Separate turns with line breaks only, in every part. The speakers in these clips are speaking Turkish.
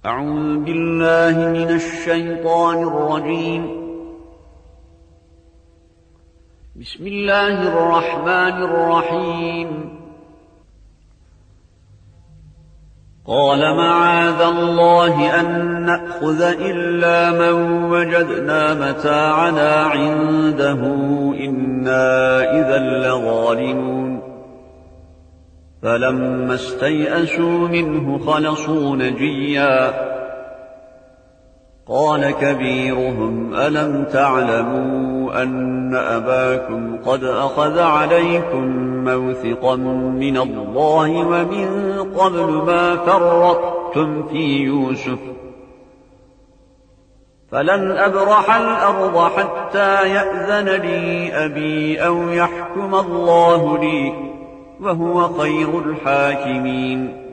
أعوذ بالله من الشيطان الرجيم. بسم الله الرحمن الرحيم. قال معاذ الله أن نأخذ إلا من وجدنا متاعنا عنده إنا إذا لظالمون. فلما استيئسوا منه خلصوا نجيا قال كبيرهم ألم تعلموا أن أباكم قد أخذ عليكم موثقا من الله ومن قبل ما فرطتم في يوسف فلن أبرح الأرض حتى يأذن لي أبي أو يحكم الله لي وهو خير الحاكمين.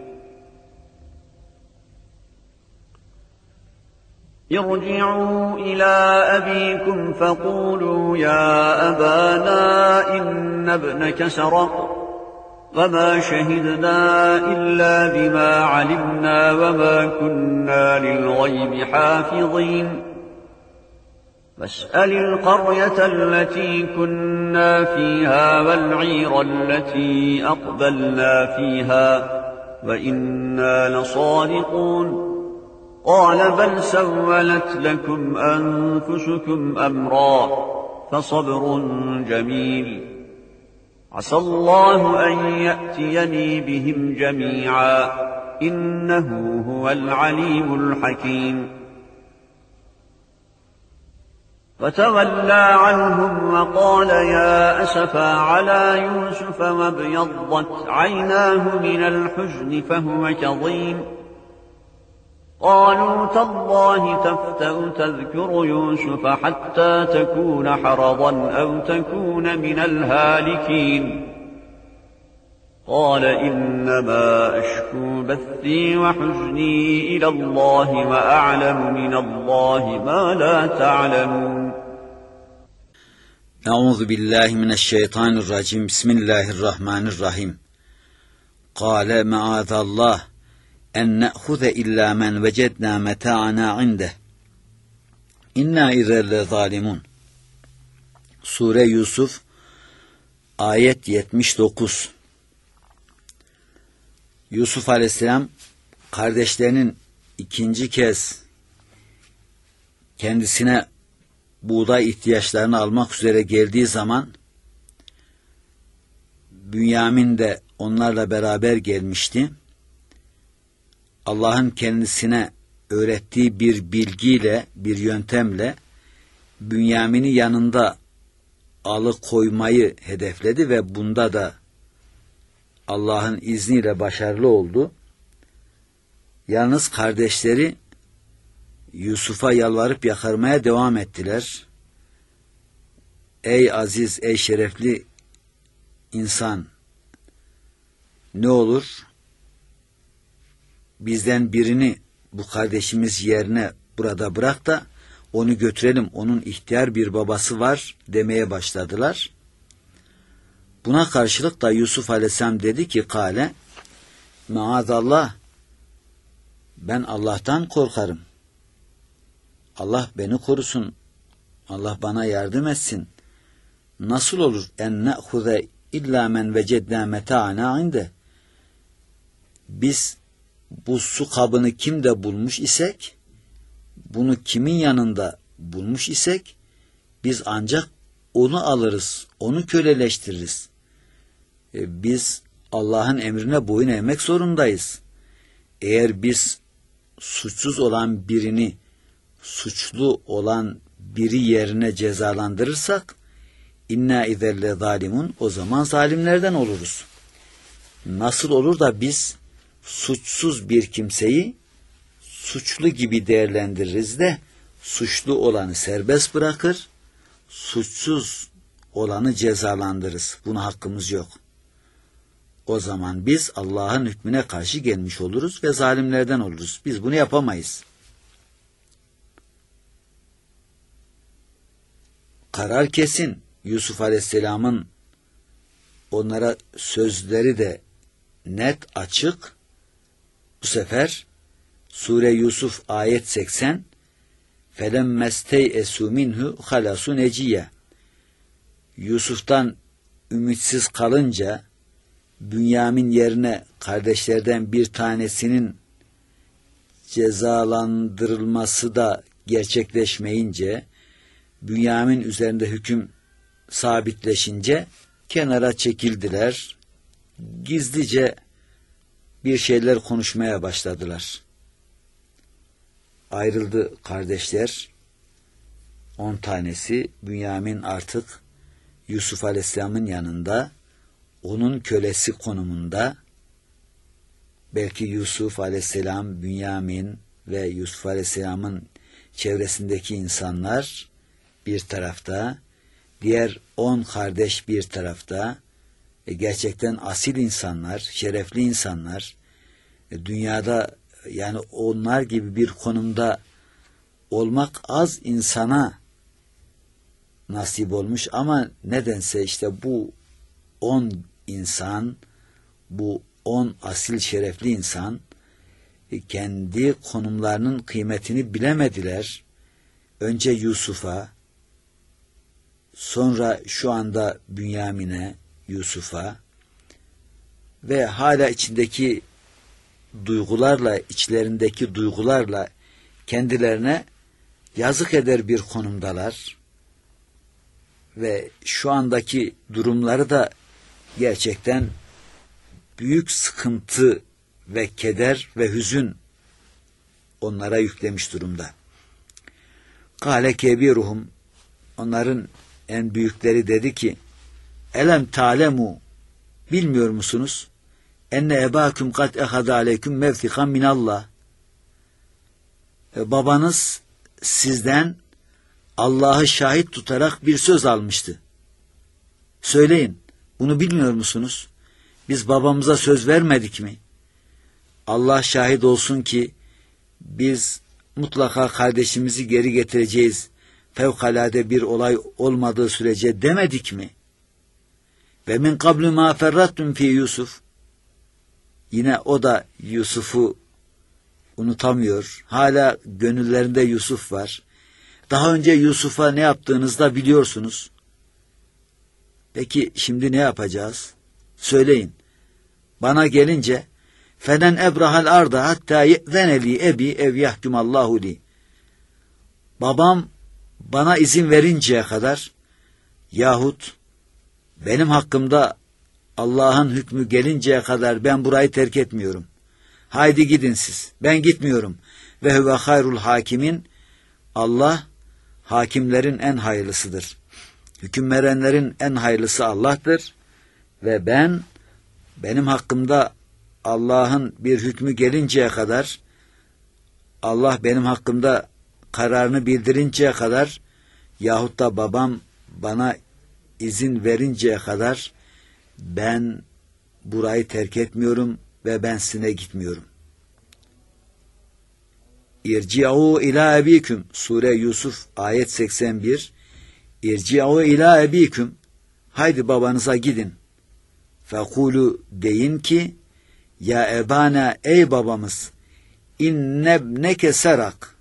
ارجعوا إلى أبيكم فقولوا يا أبانا إن ابنك سرق وما شهدنا إلا بما علمنا وما كنا للغيب حافظين. فاسأل القرية التي كنا فيها والعير التي أقبلنا فيها وإنا لصادقون. قال بل سولت لكم أنفسكم أمرا فصبر جميل عسى الله أن يأتيني بهم جميعا إنه هو العليم الحكيم. فتولى عنهم وقال يا أسفا على يوسف وابيضت عيناه من الحزن فهو كظيم. قالوا تالله تفتأ تذكر يوسف حتى تكون حرضا أو تكون من الهالكين. قال إنما أشكو بثي وحزني إلى الله وأعلم من الله ما لا تعلمون.
Euzu billahi mineşşeytanirracim. Bismillahirrahmanirrahim. Kâle maazallah en ne'huze illa men vecedna meta'ana inde. İnna izelle zalimun. Sure Yusuf ayet 79. Yusuf Aleyhisselam kardeşlerinin ikinci kez kendisine buğday ihtiyaçlarını almak üzere geldiği zaman Bünyamin de onlarla beraber gelmişti. Allah'ın kendisine öğrettiği bir bilgiyle, bir yöntemle Bünyamin'i yanında alıkoymayı hedefledi ve bunda da Allah'ın izniyle başarılı oldu. Yalnız kardeşleri Yusuf'a yalvarıp yakarmaya devam ettiler. Ey aziz, ey şerefli insan, ne olur bizden birini bu kardeşimiz yerine burada bırak da onu götürelim, onun ihtiyar bir babası var demeye başladılar. Buna karşılık da Yusuf Aleyhisselam dedi ki kâle maazallah, ben Allah'tan korkarım. Allah beni korusun. Allah bana yardım etsin. Nasıl olur en ne'huze illa men vecedna meta'ana inde. Biz bu su kabını kimde bulmuş isek, bunu kimin yanında bulmuş isek, biz ancak onu alırız, onu köleleştiririz. Biz Allah'ın emrine boyun eğmek zorundayız. Eğer biz suçsuz olan birini, suçlu olan biri yerine cezalandırırsak, inna izelle zalimun, o zaman zalimlerden oluruz. Nasıl olur da biz suçsuz bir kimseyi suçlu gibi değerlendiririz de suçlu olanı serbest bırakır, suçsuz olanı cezalandırırız. Buna hakkımız yok. O zaman biz Allah'ın hükmüne karşı gelmiş oluruz ve zalimlerden oluruz. Biz bunu yapamayız. Karar kesin. Yusuf Aleyhisselam'ın onlara sözleri de net, açık. Bu sefer Sure Yusuf ayet 80 فَلَمَّسْتَيْأَسُوا مِنْهُ خَلَصُوا نَجِيًّا. Yusuf'tan ümitsiz kalınca Bünyamin yerine kardeşlerden bir tanesinin cezalandırılması da gerçekleşmeyince, Bünyamin üzerinde hüküm sabitleşince kenara çekildiler. Gizlice bir şeyler konuşmaya başladılar. Ayrıldı kardeşler. 10 tanesi. Bünyamin artık Yusuf Aleyhisselam'ın yanında, onun kölesi konumunda. Belki Yusuf Aleyhisselam, Bünyamin ve Yusuf Aleyhisselam'ın çevresindeki insanlar bir tarafta, diğer 10 kardeş bir tarafta. Gerçekten asil insanlar, şerefli insanlar. Dünyada yani onlar gibi bir konumda olmak az insana nasip olmuş ama nedense işte bu 10 insan, bu 10 asil şerefli insan kendi konumlarının kıymetini bilemediler. Önce Yusuf'a, sonra şu anda Bünyamin'e, Yusuf'a ve hala içindeki duygularla, içlerindeki duygularla kendilerine yazık eder bir konumdalar. Ve şu andaki durumları da gerçekten büyük sıkıntı ve keder ve hüzün onlara yüklemiş durumda. Kâle kebiruhum, onların en büyükleri dedi ki, elem ta'lemu, bilmiyor musunuz? Enne ebâküm kad ehada aleyküm mevtikan minallah. Babanız sizden Allah'ı şahit tutarak bir söz almıştı. Söyleyin, bunu bilmiyor musunuz? Biz babamıza söz vermedik mi? Allah şahit olsun ki biz mutlaka kardeşimizi geri getireceğiz, fevkalade bir olay olmadığı sürece demedik mi? Ve min kablu ma ferrattum fi Yusuf. Yine o da Yusuf'u unutamıyor. Hala gönüllerinde Yusuf var. Daha önce Yusuf'a ne yaptığınızı da biliyorsunuz. Peki şimdi ne yapacağız? Söyleyin. Bana gelince feden ebrahal arda hatta ye'zeneli ebi ev yahkumallahu li. Babam bana izin verinceye kadar yahut benim hakkımda Allah'ın hükmü gelinceye kadar ben burayı terk etmiyorum. Haydi gidin siz. Ben gitmiyorum. Ve huve hayrul hakimin. Allah hakimlerin en hayırlısıdır. Hüküm verenlerin en hayırlısı Allah'tır. Ve benim hakkımda Allah'ın bir hükmü gelinceye kadar, Allah benim hakkımda kararını bildirinceye kadar yahut da babam bana izin verinceye kadar ben burayı terk etmiyorum ve ben sizinle gitmiyorum. İrci'u ila ebiküm. Sure Yusuf ayet 81. İrci'u ila ebiküm. Haydi babanıza gidin. Fekulu, deyin ki, ya ebana, ey babamız, innebneke serak.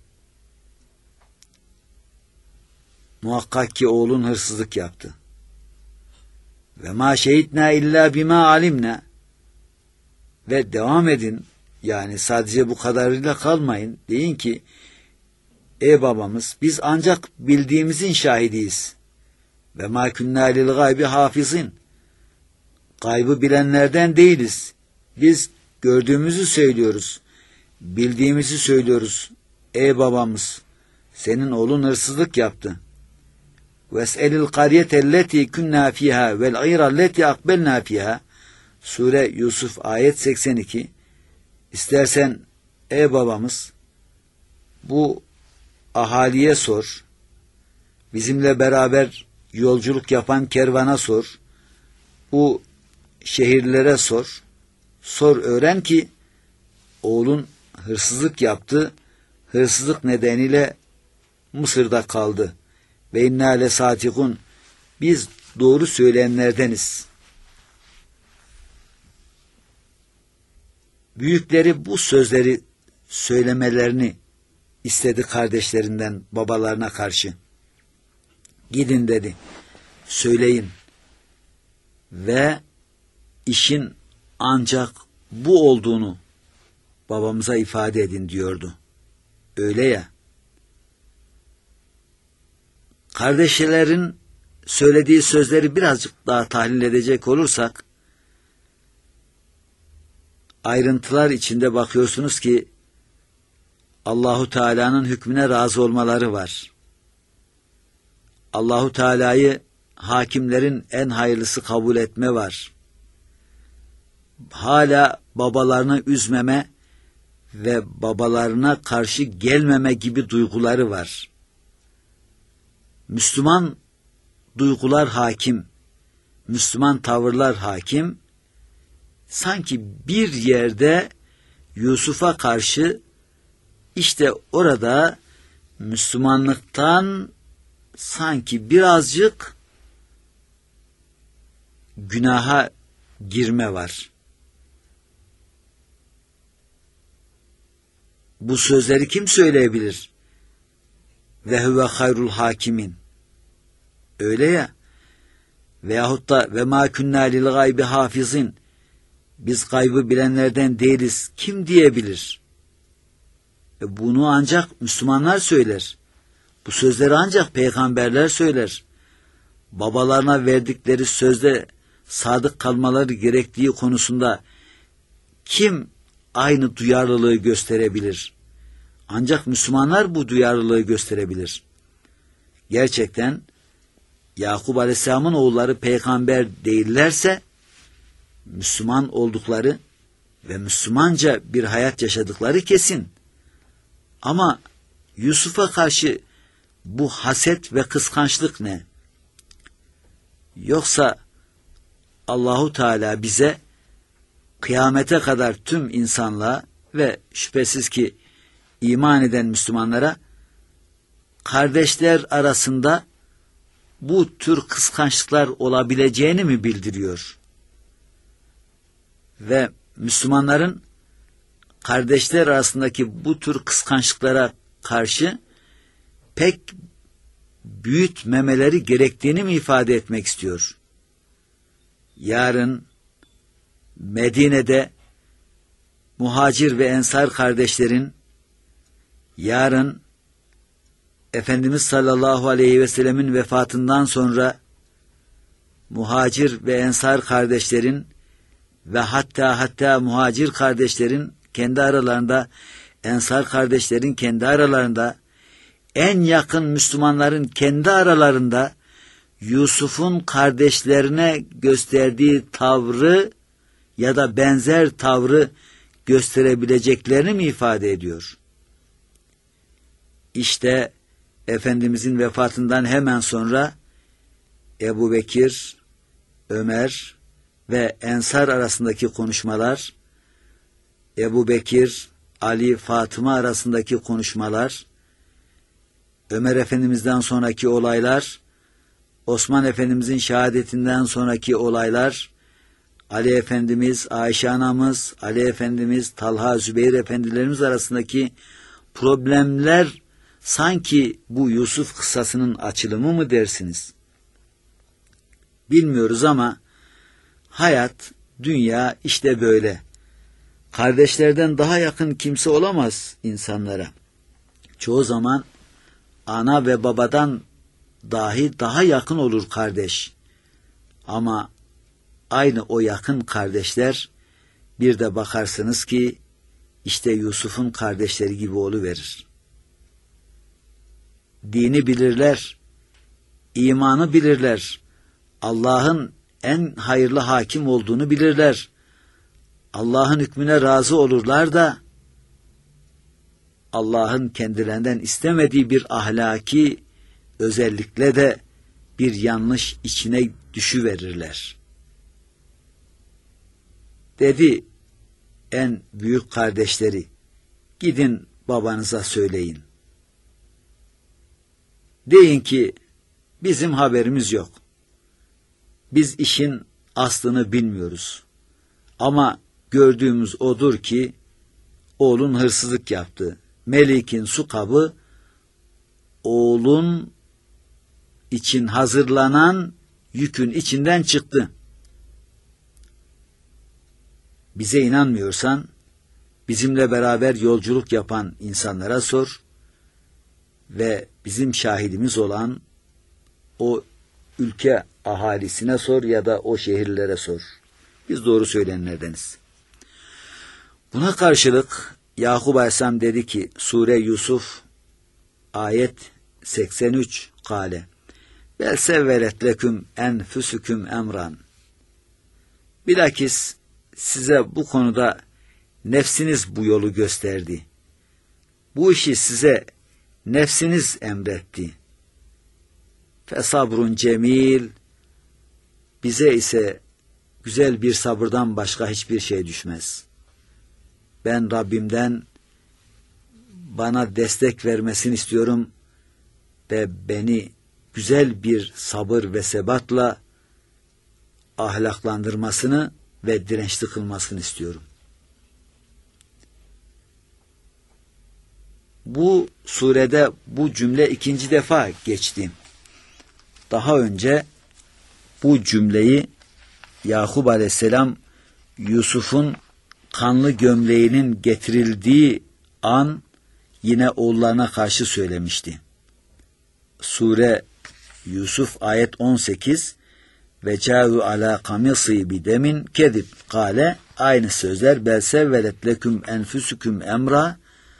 Muhakkak ki oğlun hırsızlık yaptı. Ve ma şehitna illa bima alimna. Ve devam edin. Yani sadece bu kadarıyla kalmayın. Deyin ki, ey babamız, biz ancak bildiğimizin şahidiyiz. Ve ma kunna lil gaybi hafizin. Gaybı bilenlerden değiliz. Biz gördüğümüzü söylüyoruz. Bildiğimizi söylüyoruz. Ey babamız, senin oğlun hırsızlık yaptı. وَاسْأَلِ الْقَرْيَةَ الَّتِي كُنَّا فِيهَا وَالْعِيرَ الَّتِي أَقْبَلْنَا فِيهَا. Sure Yusuf ayet 82. İstersen ey babamız bu ahaliye sor. Bizimle beraber yolculuk yapan kervana sor. Bu şehirlere sor. Sor, öğren ki oğlun hırsızlık yaptı. Hırsızlık nedeniyle Mısır'da kaldı. Ve inna le satikun. Biz doğru söyleyenlerdeniz. Büyükleri bu sözleri söylemelerini istedi kardeşlerinden babalarına karşı. Gidin dedi, söyleyin ve işin ancak bu olduğunu babamıza ifade edin diyordu. Öyle ya. Kardeşlerin söylediği sözleri birazcık daha tahlil edecek olursak, ayrıntılar içinde bakıyorsunuz ki Allahu Teala'nın hükmüne razı olmaları var. Allahu Teala'yı hakimlerin en hayırlısı kabul etme var. Hala babalarını üzmeme ve babalarına karşı gelmeme gibi duyguları var. Müslüman duygular hakim, Müslüman tavırlar hakim. Sanki bir yerde Yusuf'a karşı işte orada Müslümanlıktan sanki birazcık günaha girme var. Bu sözleri kim söyleyebilir? Ve huve hayrul hakimin. Öyle ya. Veyahut da ve ma kunna lil gaybi hafizin. Biz gaybı bilenlerden değiliz. Kim diyebilir? Bunu ancak Müslümanlar söyler. Bu sözleri ancak peygamberler söyler. Babalarına verdikleri sözde sadık kalmaları gerektiği konusunda kim aynı duyarlılığı gösterebilir? Ancak Müslümanlar bu duyarlılığı gösterebilir. Gerçekten Yakup Aleyhisselam'ın oğulları peygamber değillerse, Müslüman oldukları ve Müslümanca bir hayat yaşadıkları kesin. Ama Yusuf'a karşı bu haset ve kıskançlık ne? Yoksa Allahu Teala bize kıyamete kadar tüm insanlığa ve şüphesiz ki iman eden Müslümanlara kardeşler arasında bu tür kıskançlıklar olabileceğini mi bildiriyor? Ve Müslümanların kardeşler arasındaki bu tür kıskançlıklara karşı pek büyütmemeleri gerektiğini mi ifade etmek istiyor? Yarın Medine'de muhacir ve ensar kardeşlerin, yarın Efendimiz sallallahu aleyhi ve sellemin vefatından sonra muhacir ve ensar kardeşlerin ve hatta muhacir kardeşlerin kendi aralarında, ensar kardeşlerin kendi aralarında, en yakın Müslümanların kendi aralarında Yusuf'un kardeşlerine gösterdiği tavrı ya da benzer tavrı gösterebileceklerini mi ifade ediyor? İşte Efendimizin vefatından hemen sonra Ebu Bekir, Ömer ve Ensar arasındaki konuşmalar, Ebu Bekir, Ali, Fatıma arasındaki konuşmalar, Ömer Efendimiz'den sonraki olaylar, Osman Efendimiz'in şehadetinden sonraki olaylar, Ali Efendimiz, Ayşe anamız, Ali Efendimiz, Talha, Zübeyir Efendilerimiz arasındaki problemler sanki bu Yusuf kıssasının açılımı mı dersiniz? Bilmiyoruz ama hayat, dünya işte böyle. Kardeşlerden daha yakın kimse olamaz insanlara. Çoğu zaman ana ve babadan dahi daha yakın olur kardeş. Ama aynı o yakın kardeşler bir de bakarsınız ki işte Yusuf'un kardeşleri gibi oluverir. Dini bilirler, imanı bilirler, Allah'ın en hayırlı hakim olduğunu bilirler. Allah'ın hükmüne razı olurlar da Allah'ın kendilerinden istemediği bir ahlaki özellikle de bir yanlış içine düşüverirler. Dedi en büyük kardeşleri, gidin babanıza söyleyin. Deyin ki bizim haberimiz yok. Biz işin aslını bilmiyoruz. Ama gördüğümüz odur ki oğlun hırsızlık yaptı. Melik'in su kabı oğlun için hazırlanan yükün içinden çıktı. Bize inanmıyorsan bizimle beraber yolculuk yapan insanlara sor ve bizim şahidimiz olan o ülke ahalisine sor ya da o şehirlere sor. Biz doğru söyleyenlerdeniz. Buna karşılık Yakup Aleyhisselam dedi ki Sure Yusuf ayet 83 kâle bel sevvelet leküm enfüsüküm emran. Bilakis size bu konuda nefsiniz bu yolu gösterdi. Bu işi size nefsiniz emretti. Fesabrun cemil, bize ise güzel bir sabırdan başka hiçbir şey düşmez. Ben Rabbimden bana destek vermesini istiyorum ve beni güzel bir sabır ve sebatla ahlaklandırmasını ve dirençli kılmasını istiyorum. Bu surede bu cümle ikinci defa geçti. Daha önce bu cümleyi Yakup Aleyhisselam Yusuf'un kanlı gömleğinin getirildiği an yine oğullarına karşı söylemişti. Sure Yusuf ayet 18 ve câhu alâ kamisi bidemin kedib kâle aynı sözler bel sevvelet leküm enfüsüküm emra.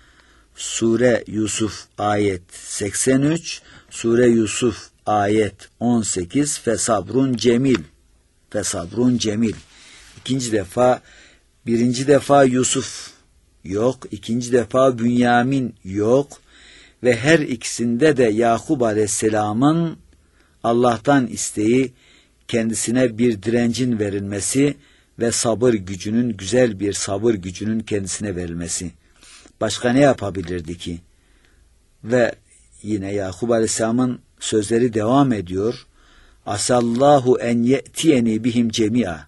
Sure Yusuf ayet 83, Sure Yusuf ayet 18 fesabrun cemil. Fesabrun cemil. İkinci defa, birinci defa Yusuf yok, ikinci defa Bünyamin yok ve her ikisinde de Yakup Aleyhisselam'ın Allah'tan isteği kendisine bir direncin verilmesi ve sabır gücünün, güzel bir sabır gücünün kendisine verilmesi. Başka ne yapabilirdi ki? Ve yine Yakup Aleyhisselam'ın sözleri devam ediyor. Asallahu en ye'tiyeni bihim cemi'a.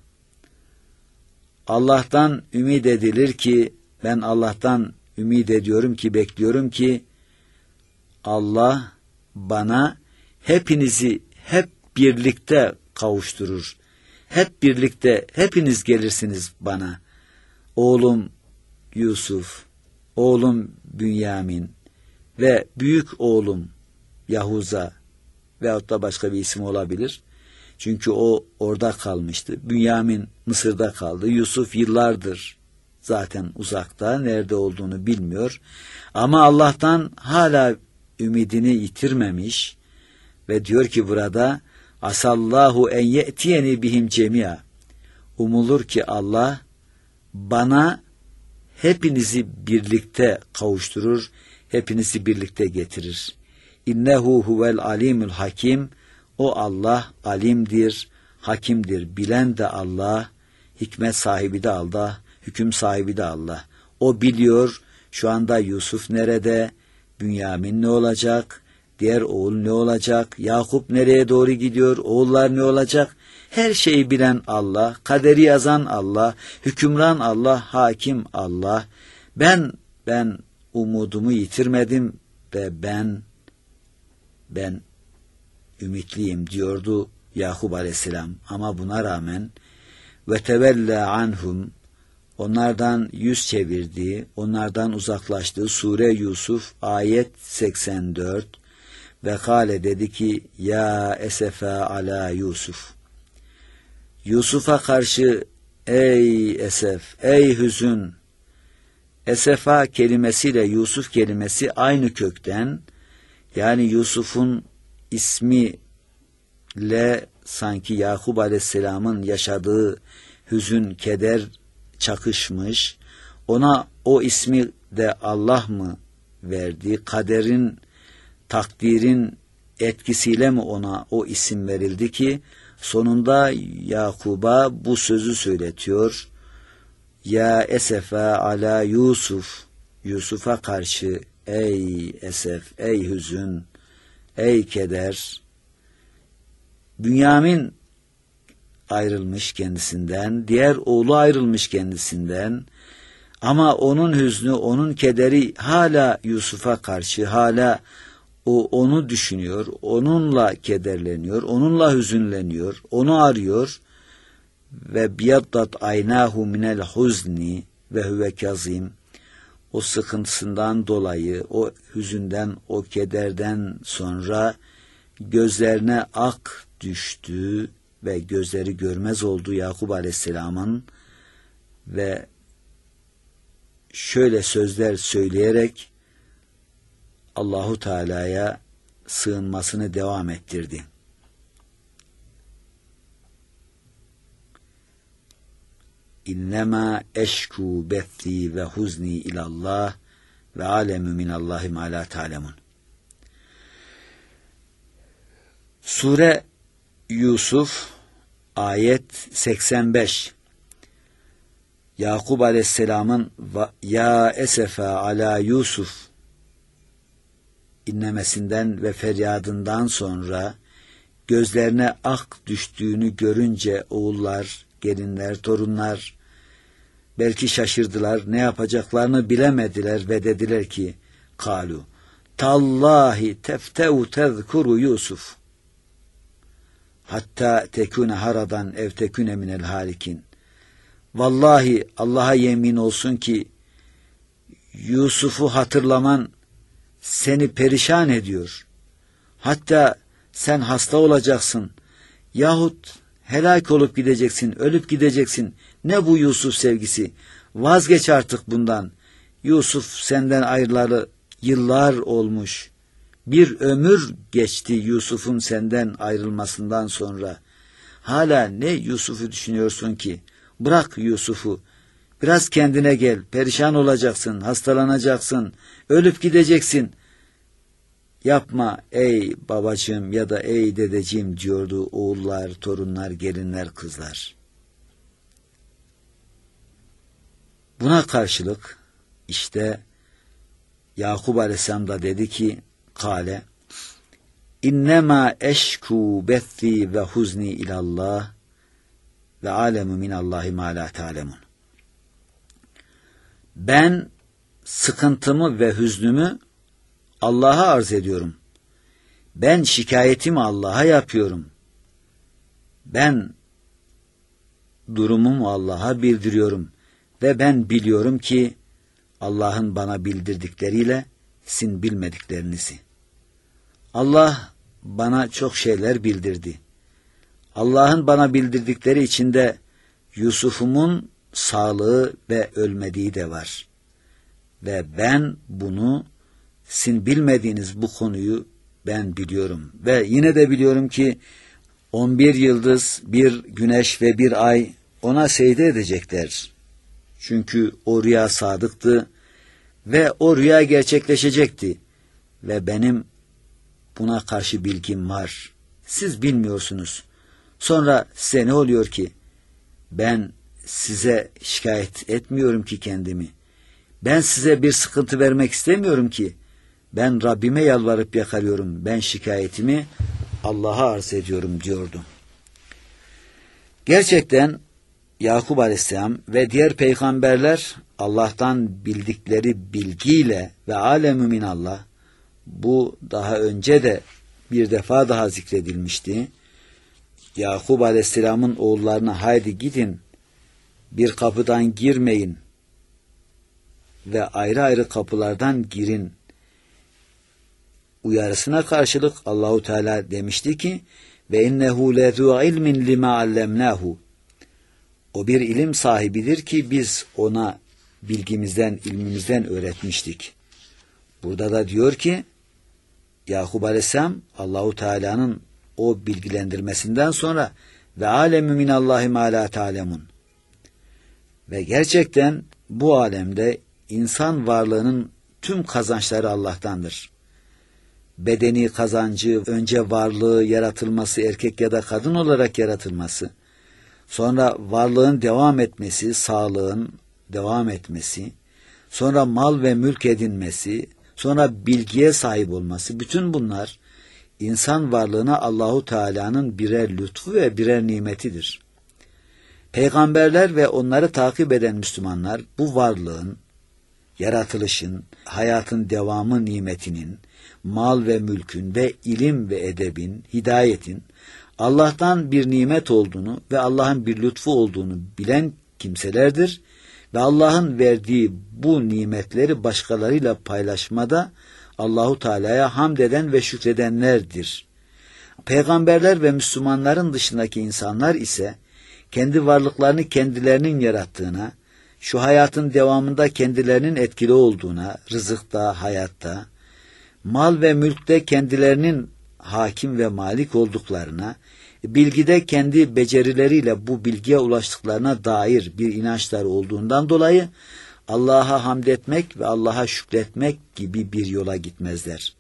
Allah'tan ümid edilir ki, ben Allah'tan ümid ediyorum ki, bekliyorum ki, Allah bana hepinizi hep birlikte kavuşturur. Hep birlikte, hepiniz gelirsiniz bana. Oğlum Yusuf, oğlum Bünyamin ve büyük oğlum Yahuza veyahut da başka bir isim olabilir. Çünkü o orada kalmıştı. Bünyamin Mısır'da kaldı. Yusuf yıllardır zaten uzakta, nerede olduğunu bilmiyor. Ama Allah'tan hala ümidini yitirmemiş ve diyor ki burada asallahu en ye'tiyeni bihim cemi'a. Umulur ki Allah bana hepinizi birlikte kavuşturur, hepinizi birlikte getirir. İnnehu huvel alimul hakim. O Allah alimdir, hakimdir. Bilen de Allah, hikmet sahibi de Allah, hüküm sahibi de Allah. O biliyor şu anda Yusuf nerede, Bünyamin ne olacak, diğer oğul ne olacak, Yakup nereye doğru gidiyor, oğullar ne olacak? Her şeyi bilen Allah, kaderi yazan Allah, hükümran Allah, hakim Allah. Ben umudumu yitirmedim ve ben ümitliyim diyordu Yakup Aleyhisselam. Ama buna rağmen ve tevella anhum, onlardan yüz çevirdi, onlardan uzaklaştı. Sure Yusuf ayet 84 ve kâle dedi ki ya esefe ala Yusuf. Yusuf'a karşı ey esef, ey hüzün. Esefa kelimesiyle Yusuf kelimesi aynı kökten, yani Yusuf'un ismiyle sanki Yakup Aleyhisselam'ın yaşadığı hüzün, keder çakışmış. Ona o ismi de Allah mı verdi? Kaderin, takdirin etkisiyle mi ona o isim verildi ki sonunda Yakub'a bu sözü söyletiyor. Ya esefe ala Yusuf. Yusuf'a karşı ey esef, ey hüzün, ey keder. Bünyamin ayrılmış kendisinden, diğer oğlu ayrılmış kendisinden. Ama onun hüznü, onun kederi hala Yusuf'a karşı, hala o onu düşünüyor, onunla kederleniyor, onunla hüzünleniyor, onu arıyor ve biyaddat aynahu minel huzni ve huve kazim. O sıkıntısından dolayı, o hüzünden, o kederden sonra gözlerine ak düştü ve gözleri görmez oldu Yakup Aleyhisselam'ın ve şöyle sözler söyleyerek Allahu Teala'ya sığınmasını devam ettirdi. İnnemâ eşkû bethî ve huzni ilallah ve alemü minallahi mâ lâ ta'lemun. Sure Yusuf ayet 85. Yakup Aleyhisselam'ın ya esefe ala Yusuf inlemesinden ve feryadından sonra gözlerine ak düştüğünü görünce oğullar, gelinler, torunlar belki şaşırdılar, ne yapacaklarını bilemediler ve dediler ki kalu tallahi teftev tezkuru Yusuf hatta tekune haradan ev tekune minel halikin. Vallahi Allah'a yemin olsun ki Yusuf'u hatırlaman seni perişan ediyor. Hatta sen hasta olacaksın yahut helak olup gideceksin, ölüp gideceksin. Ne bu Yusuf sevgisi? Vazgeç artık bundan. Yusuf senden ayrılalı yıllar olmuş. Bir ömür geçti Yusuf'un senden ayrılmasından sonra. Hala ne Yusuf'u düşünüyorsun ki? Bırak Yusuf'u. Biraz kendine gel. Perişan olacaksın, hastalanacaksın, ölüp gideceksin. Yapma ey babacığım ya da ey dedeciğim diyordu oğullar, torunlar, gelinler, kızlar. Buna karşılık işte Yakup Aleyhisselam da dedi ki kâle innemâ eşkû bethî ve huzni ilallah ve alemu minallahi mâ lâ ta'lemun. Ben sıkıntımı ve hüznümü Allah'a arz ediyorum. Ben şikayetimi Allah'a yapıyorum. Ben durumumu Allah'a bildiriyorum. Ve ben biliyorum ki Allah'ın bana bildirdikleriyle sizin bilmediklerinizi. Allah bana çok şeyler bildirdi. Allah'ın bana bildirdikleri içinde Yusuf'umun sağlığı ve ölmediği de var. Ve ben bunu, sizin bilmediğiniz bu konuyu ben biliyorum. Ve yine de biliyorum ki 11 yıldız, bir güneş ve bir ay ona secde edecekler. Çünkü o rüya sadıktı ve o rüya gerçekleşecekti. Ve benim buna karşı bilgim var. Siz bilmiyorsunuz. Sonra size ne oluyor ki? Ben size şikayet etmiyorum ki kendimi. Ben size bir sıkıntı vermek istemiyorum ki. Ben Rabbime yalvarıp yakarıyorum. Ben şikayetimi Allah'a arz ediyorum diyordu. Gerçekten Yakup Aleyhisselam ve diğer peygamberler Allah'tan bildikleri bilgiyle ve alemü minallah, bu daha önce de bir defa daha zikredilmişti. Yakup Aleyhisselam'ın oğullarına haydi gidin, bir kapıdan girmeyin ve ayrı ayrı kapılardan girin uyarısına karşılık Allahu Teala demişti ki ve innehu lezu ilmin lima allemnahu. O bir ilim sahibidir ki biz ona bilgimizden, ilmimizden öğretmiştik. Burada da diyor ki Yakup Aleyhisselam Allahu Teala'nın o bilgilendirmesinden sonra ve alemü minallahi ma la ta'lemun. Ve gerçekten bu alemde insan varlığının tüm kazançları Allah'tandır. Bedeni kazancı, önce varlığı yaratılması, erkek ya da kadın olarak yaratılması, sonra varlığın devam etmesi, sağlığın devam etmesi, sonra mal ve mülk edinmesi, sonra bilgiye sahip olması, bütün bunlar insan varlığına Allahu Teala'nın birer lütfu ve birer nimetidir. Peygamberler ve onları takip eden Müslümanlar bu varlığın, yaratılışın, hayatın devamı nimetinin, mal ve mülkün ve ilim ve edebin, hidayetin Allah'tan bir nimet olduğunu ve Allah'ın bir lütfu olduğunu bilen kimselerdir ve Allah'ın verdiği bu nimetleri başkalarıyla paylaşmada Allahu Teala'ya hamd eden ve şükredenlerdir. Peygamberler ve Müslümanların dışındaki insanlar ise kendi varlıklarını kendilerinin yarattığına, şu hayatın devamında kendilerinin etkili olduğuna, rızıkta, hayatta, mal ve mülkte kendilerinin hakim ve malik olduklarına, bilgide kendi becerileriyle bu bilgiye ulaştıklarına dair bir inançları olduğundan dolayı Allah'a hamd etmek ve Allah'a şükretmek gibi bir yola gitmezler.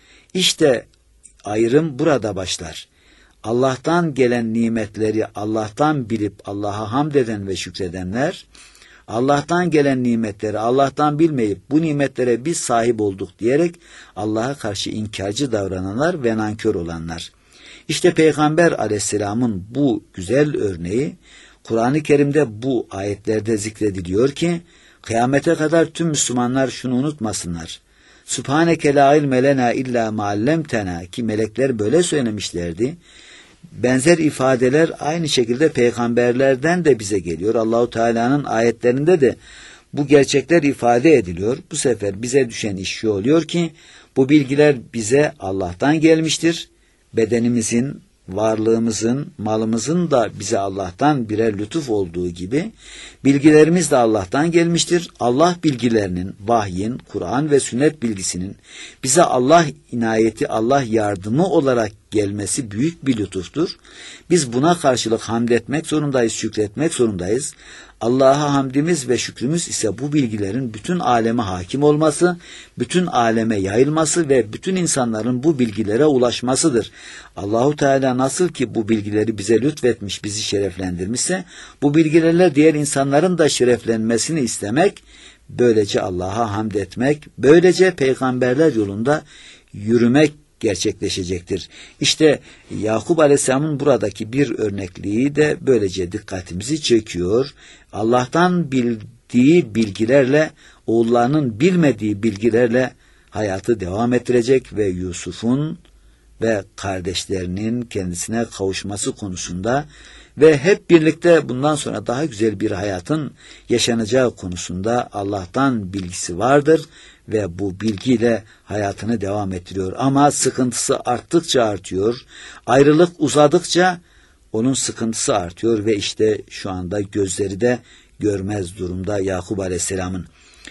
İşte ayrım burada başlar. Allah'tan gelen nimetleri Allah'tan bilip Allah'a hamd eden ve şükredenler, Allah'tan gelen nimetleri Allah'tan bilmeyip bu nimetlere biz sahip olduk diyerek Allah'a karşı inkarcı davrananlar ve nankör olanlar. İşte Peygamber Aleyhisselam'ın bu güzel örneği Kur'an-ı Kerim'de bu ayetlerde zikrediliyor ki kıyamete kadar tüm Müslümanlar şunu unutmasınlar. Sübhaneke la ilme lena illa ma allamtena, ki melekler böyle söylemişlerdi. Benzer ifadeler aynı şekilde peygamberlerden de bize geliyor. Allahu Teala'nın ayetlerinde de bu gerçekler ifade ediliyor. Bu sefer bize düşen iş şu oluyor ki bu bilgiler bize Allah'tan gelmiştir. Bedenimizin, varlığımızın, malımızın da bize Allah'tan birer lütuf olduğu gibi bilgilerimiz de Allah'tan gelmiştir. Allah bilgilerinin, vahyin, Kur'an ve sünnet bilgisinin bize Allah inayeti, Allah yardımı olarak gelmesi büyük bir lütuftur. Biz buna karşılık hamd etmek zorundayız, şükretmek zorundayız. Allah'a hamdimiz ve şükrümüz ise bu bilgilerin bütün aleme hakim olması, bütün aleme yayılması ve bütün insanların bu bilgilere ulaşmasıdır. Allahu Teala nasıl ki bu bilgileri bize lütfetmiş, bizi şereflendirmişse, bu bilgilerle diğer insanların da şereflenmesini istemek, böylece Allah'a hamd etmek, böylece peygamberler yolunda yürümek gerçekleşecektir. İşte Yakup Aleyhisselam'ın buradaki bir örnekliği de böylece dikkatimizi çekiyor. Allah'tan bildiği bilgilerle, oğullarının bilmediği bilgilerle hayatı devam ettirecek ve Yusuf'un ve kardeşlerinin kendisine kavuşması konusunda ve hep birlikte bundan sonra daha güzel bir hayatın yaşanacağı konusunda Allah'tan bilgisi vardır ve bu bilgiyle hayatını devam ettiriyor. Ama sıkıntısı arttıkça artıyor, ayrılık uzadıkça onun sıkıntısı artıyor ve işte şu anda gözleri de görmez durumda Yakup Aleyhisselam'ın.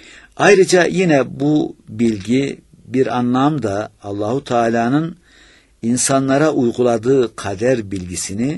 Ayrıca yine bu bilgi bir anlamda Allahu Teala'nın insanlara uyguladığı kader bilgisini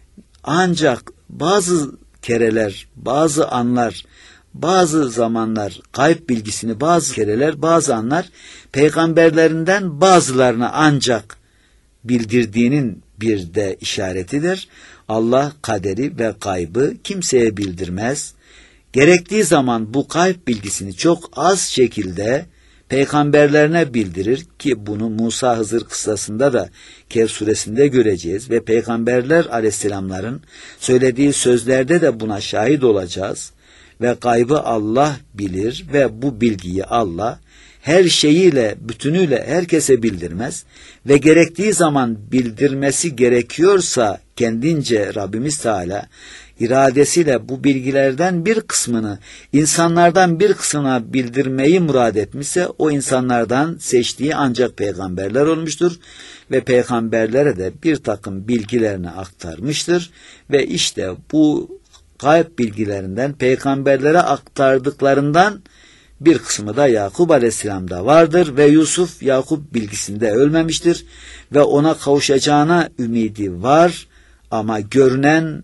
ancak bazı kereler, bazı anlar, bazı zamanlar gayb bilgisini bazı kereler, bazı anlar peygamberlerinden bazılarına ancak bildirdiğinin bir de işaretidir. Allah kaderi ve gaybı kimseye bildirmez. Gerektiği zaman bu gayb bilgisini çok az şekilde peygamberlerine bildirir ki bunu Musa Hızır kıssasında da Kehf suresinde göreceğiz ve peygamberler aleyhisselamların söylediği sözlerde de buna şahit olacağız ve gaybı Allah bilir ve bu bilgiyi Allah her şeyiyle, bütünüyle herkese bildirmez ve gerektiği zaman bildirmesi gerekiyorsa kendince Rabbimiz Teala iradesiyle bu bilgilerden bir kısmını insanlardan bir kısmına bildirmeyi murad etmişse o insanlardan seçtiği ancak peygamberler olmuştur ve peygamberlere de bir takım bilgilerini aktarmıştır ve işte bu gayb bilgilerinden peygamberlere aktardıklarından bir kısmı da Yakup Aleyhisselam'da vardır ve Yusuf Yakup bilgisinde ölmemiştir ve ona kavuşacağına ümidi var ama görünen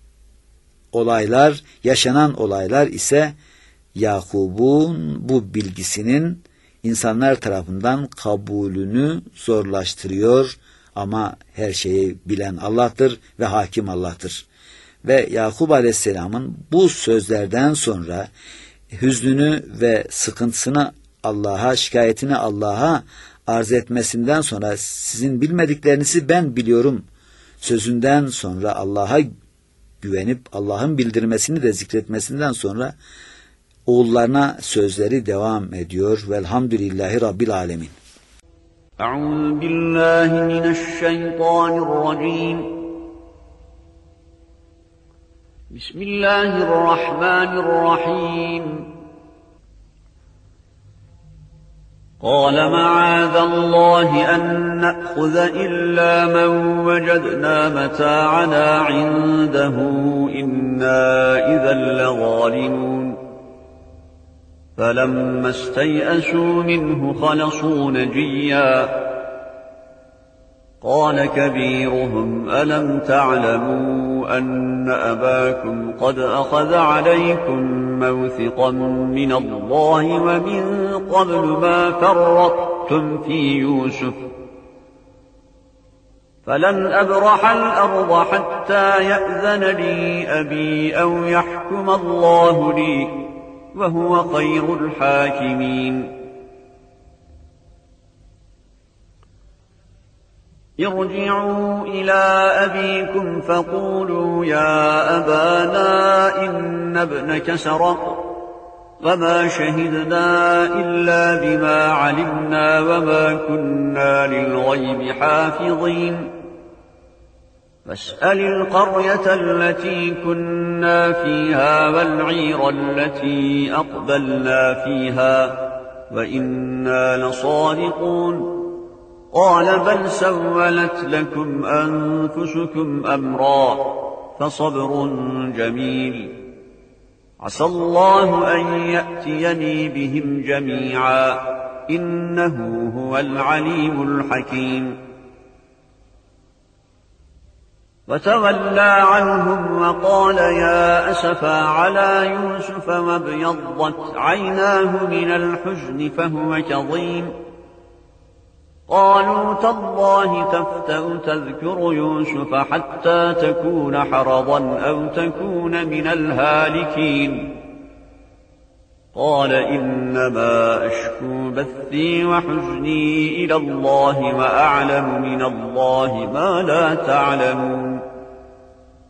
olaylar, yaşanan olaylar ise Yakup'un bu bilgisinin insanlar tarafından kabulünü zorlaştırıyor ama her şeyi bilen Allah'tır ve hakim Allah'tır. Ve Yakup Aleyhisselam'ın bu sözlerden sonra hüznünü ve sıkıntısını Allah'a, şikayetini Allah'a arz etmesinden sonra sizin bilmediklerinizi ben biliyorum sözünden sonra Allah'a güvenip Allah'ın bildirmesini de zikretmesinden sonra oğullarına sözleri devam ediyor. Velhamdülillahi Rabbil Alemin.
Euzu billahi mineşşeytanirracim. Bismillahirrahmanirrahim. قال معاذ الله أن نأخذ إلا من وجدنا متاعنا عنده إنا إذا لظالمون فلما استيئسوا منه خلصوا نجيا قال كبيرهم ألم تعلموا أن أباكم قد أخذ عليكم موثقا من الله ومن قبل ما فرطتم في يوسف فلن أبرح الأرض حتى يأذن لي أبي أو يحكم الله لي وهو خير الحاكمين ارجعوا إلى أبيكم فقولوا يا أبانا إن ابنك سرق وما شهدنا إلا بما علمنا وما كنا للغيب حافظين فاسأل القرية التي كنا فيها والعير التي أقبلنا فيها وإنا لصادقون قال بل سولت لكم أنفسكم أمرا فصبر جميل عسى الله أن يأتيني بهم جميعا إنه هو العليم الحكيم وتولى عنهم وقال يا أسفا على يوسف وابيضت عيناه من الحزن فهو كظيم قالوا تالله تفتأ تذكر يوسف حتى تكون حرضا أو تكون من الهالكين قال إنما أشكو بثي وحزني إلى الله وأعلم من الله ما لا تعلمون